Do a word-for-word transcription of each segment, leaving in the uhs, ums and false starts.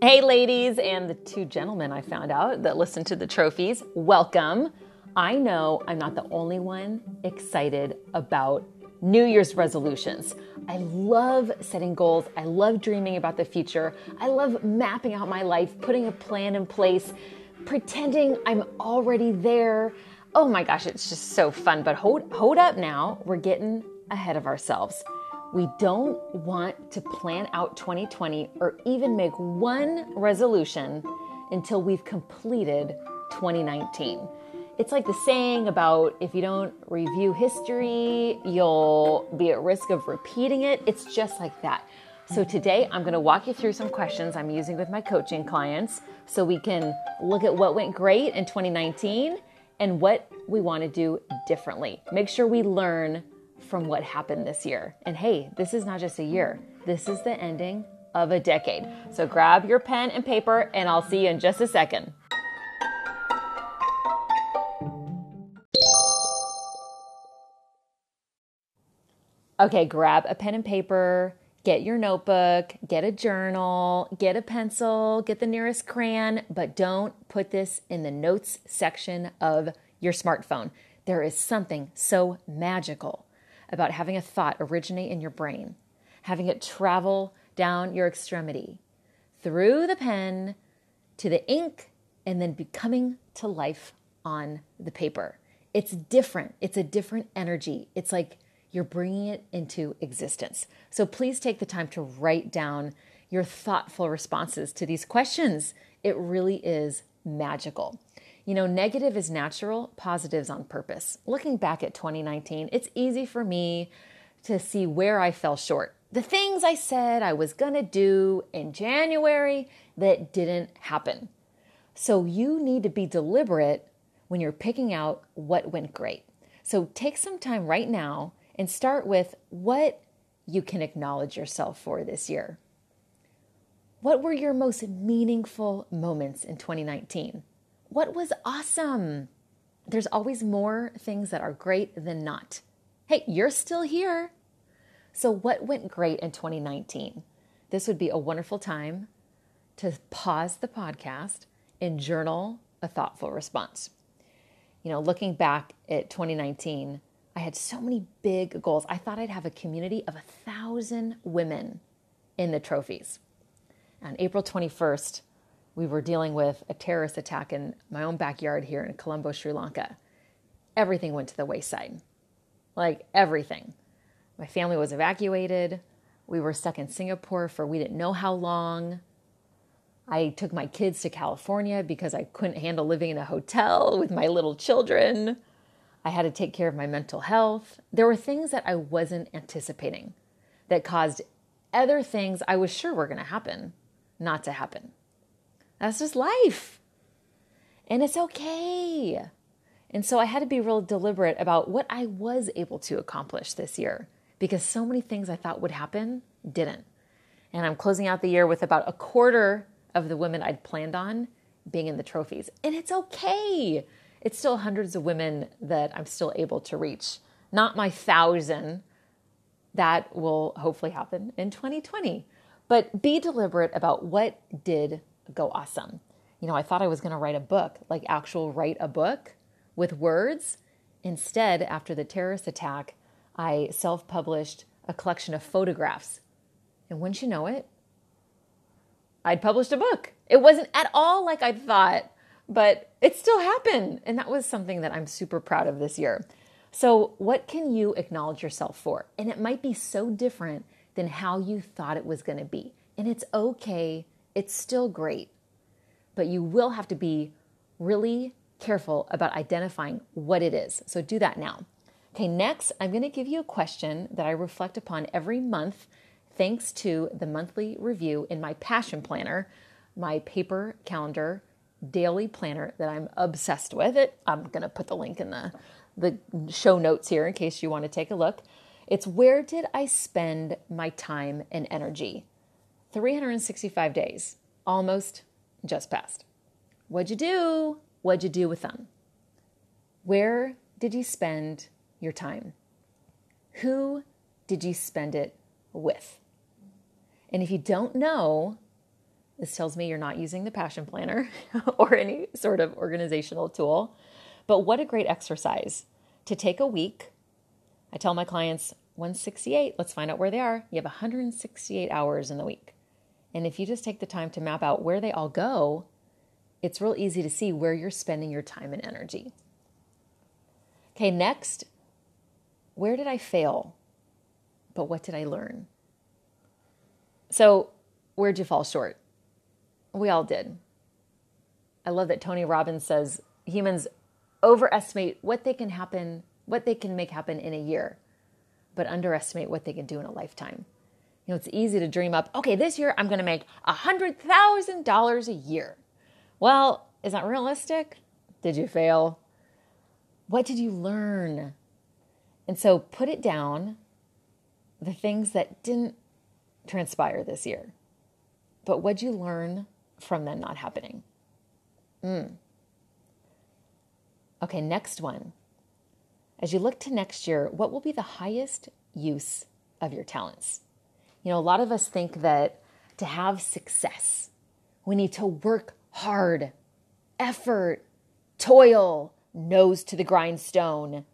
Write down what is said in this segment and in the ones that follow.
Hey ladies and the two gentlemen I found out that listen to the trophies, welcome. I know I'm not the only one excited about New Year's resolutions. I love setting goals. I love dreaming about the future. I love mapping out my life, putting a plan in place, pretending I'm already there. Oh my gosh, it's just so fun. But hold, hold up now, we're getting ahead of ourselves. We don't want to plan out twenty twenty or even make one resolution until we've completed twenty nineteen. It's like the saying about if you don't review history, you'll be at risk of repeating it. It's just like that. So today I'm going to walk you through some questions I'm using with my coaching clients so we can look at what went great in twenty nineteen and what we want to do differently. Make sure we learn from what happened this year. And hey, this is not just a year. This is the ending of a decade. So grab your pen and paper and I'll see you in just a second. Okay, grab a pen and paper, get your notebook, get a journal, get a pencil, get the nearest crayon, but don't put this in the notes section of your smartphone. There is something so magical about having a thought originate in your brain, having it travel down your extremity, through the pen, to the ink, and then becoming to life on the paper. It's different. It's a different energy. It's like you're bringing it into existence. So please take the time to write down your thoughtful responses to these questions. It really is magical. You know, negative is natural, positive's on purpose. Looking back at twenty nineteen, it's easy for me to see where I fell short. The things I said I was going to do in January that didn't happen. So you need to be deliberate when you're picking out what went great. So take some time right now and start with what you can acknowledge yourself for this year. What were your most meaningful moments in twenty nineteen? What was awesome? There's always more things that are great than not. Hey, you're still here. So what went great in twenty nineteen? This would be a wonderful time to pause the podcast and journal a thoughtful response. You know, looking back at twenty nineteen, I had so many big goals. I thought I'd have a community of a thousand women in the trophies. On April twenty-first, we were dealing with a terrorist attack in my own backyard here in Colombo, Sri Lanka. Everything went to the wayside. Like everything. My family was evacuated. We were stuck in Singapore for we didn't know how long. I took my kids to California because I couldn't handle living in a hotel with my little children. I had to take care of my mental health. There were things that I wasn't anticipating that caused other things I was sure were going to happen not to happen. That's just life. And it's okay. And so I had to be real deliberate about what I was able to accomplish this year because so many things I thought would happen didn't. And I'm closing out the year with about a quarter of the women I'd planned on being in the trophies. And it's okay. It's still hundreds of women that I'm still able to reach. Not my thousand. That will hopefully happen in twenty twenty. But be deliberate about what did go awesome. You know, I thought I was going to write a book, like actual write a book with words. Instead, after the terrorist attack, I self-published a collection of photographs. And wouldn't you know it, I'd published a book. It wasn't at all like I thought, but it still happened. And that was something that I'm super proud of this year. So what can you acknowledge yourself for? And it might be so different than how you thought it was going to be. And it's okay. It's still great, but you will have to be really careful about identifying what it is. So do that now. Okay, next, I'm going to give you a question that I reflect upon every month thanks to the monthly review in my Passion Planner, my paper calendar daily planner that I'm obsessed with. It. I'm going to put the link in the, the show notes here in case you want to take a look. It's where did I spend my time and energy? three hundred sixty-five days, almost just passed. What'd you do? What'd you do with them? Where did you spend your time? Who did you spend it with? And if you don't know, This tells me you're not using the Passion Planner or any sort of organizational tool. But what a great exercise to take a week. I tell my clients, one hundred sixty-eight, let's find out where they are. You have one hundred sixty-eight hours in the week. And if you just take the time to map out where they all go, it's real easy to see where you're spending your time and energy. Okay, next, where did I fail? But what did I learn? So, where'd you fall short? We all did. I love that Tony Robbins says humans overestimate what they can happen, what they can make happen in a year, but underestimate what they can do in a lifetime. You know, it's easy to dream up, okay, this year I'm going to make one hundred thousand dollars a year. Well, is that realistic? Did you fail? What did you learn? And so put it down, the things that didn't transpire this year. But what'd you learn from them not happening? Mm. Okay, next one. As you look to next year, what will be the highest use of your talents? You know, a lot of us think that to have success, we need to work hard, effort, toil, nose to the grindstone.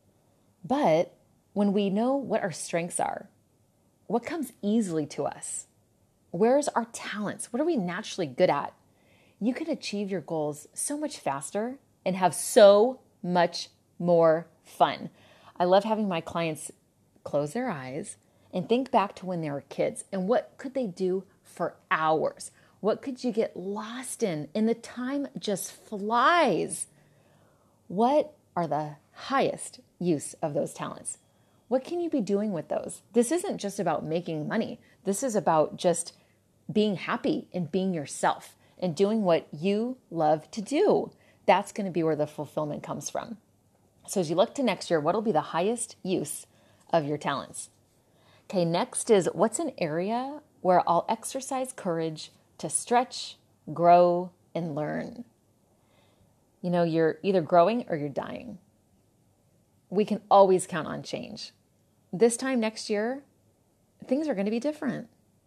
But when we know what our strengths are, what comes easily to us, where's our talents? What are we naturally good at? You can achieve your goals so much faster and have so much more fun. I love having my clients close their eyes and think back to when they were kids and what could they do for hours? What could you get lost in? And the time just flies. What are the highest use of those talents? What can you be doing with those? This isn't just about making money. This is about just being happy and being yourself and doing what you love to do. That's going to be where the fulfillment comes from. So as you look to next year, what will be the highest use of your talents? Okay, next is what's an area where I'll exercise courage to stretch, grow, and learn. You know, you're either growing or you're dying. We can always count on change. This time next year, things are going to be different.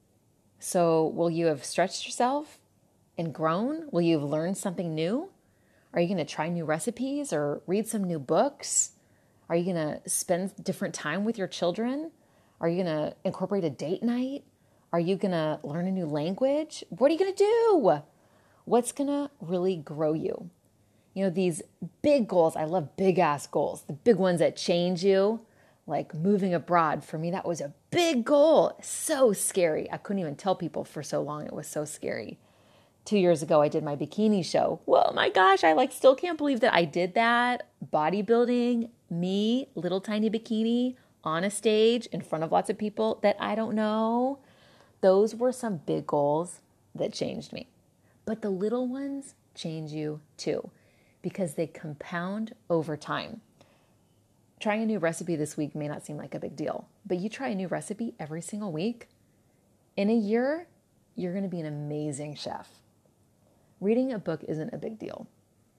So will you have stretched yourself and grown? Will you have learned something new? Are you going to try new recipes or read some new books? Are you going to spend different time with your children? Are you going to incorporate a date night? Are you going to learn a new language? What are you going to do? What's going to really grow you? You know, these big goals, I love big ass goals, the big ones that change you, like moving abroad. For me, that was a big goal. So scary. I couldn't even tell people for so long. It was so scary. Two years ago, I did my bikini show. Whoa, my gosh, I like still can't believe that I did that. Bodybuilding, me, little tiny bikini on a stage in front of lots of people that I don't know. Those were some big goals that changed me. But the little ones change you too, because they compound over time. Trying a new recipe this week may not seem like a big deal, but you try a new recipe every single week. In a year, you're going to be an amazing chef. Reading a book isn't a big deal,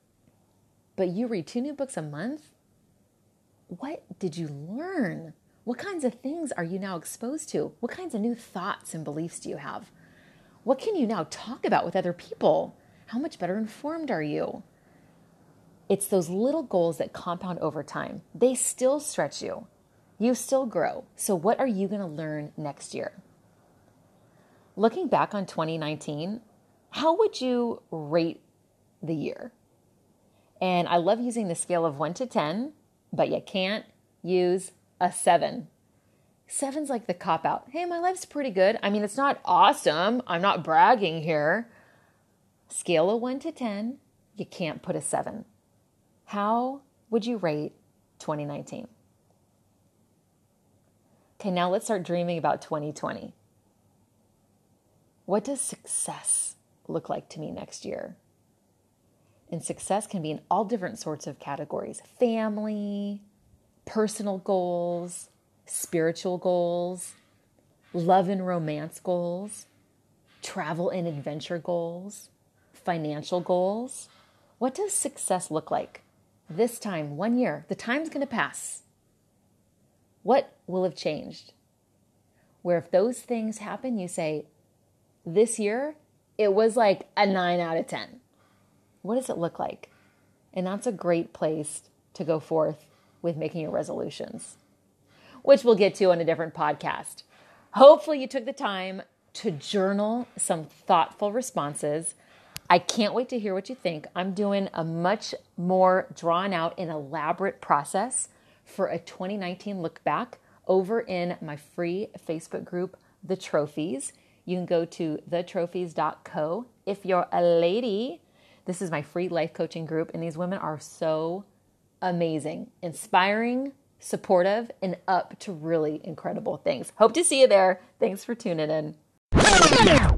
but you read two new books a month? What did you learn? What kinds of things are you now exposed to? What kinds of new thoughts and beliefs do you have? What can you now talk about with other people? How much better informed are you? It's those little goals that compound over time. They still stretch you. You still grow. So what are you going to learn next year? Looking back on twenty nineteen, how would you rate the year? And I love using the scale of one to ten, but you can't use a seven. Seven's like the cop-out. Hey, my life's pretty good. I mean, it's not awesome. I'm not bragging here. Scale of one to ten, you can't put a seven. How would you rate twenty nineteen? Okay, now let's start dreaming about twenty twenty. What does success look like to me next year? And success can be in all different sorts of categories. Family, personal goals, spiritual goals, love and romance goals, travel and adventure goals, financial goals. What does success look like? This time, one year, the time's going to pass. What will have changed? Where if those things happen, you say, this year it was like a nine out of ten. What does it look like? And that's a great place to go forth with making your resolutions, which we'll get to on a different podcast. Hopefully you took the time to journal some thoughtful responses. I can't wait to hear what you think. I'm doing a much more drawn out and elaborate process for a twenty nineteen look back over in my free Facebook group, The Trophies. You can go to the trophies dot co if you're a lady. This is my free life coaching group, and these women are so amazing, inspiring, supportive, and up to really incredible things. Hope to see you there. Thanks for tuning in.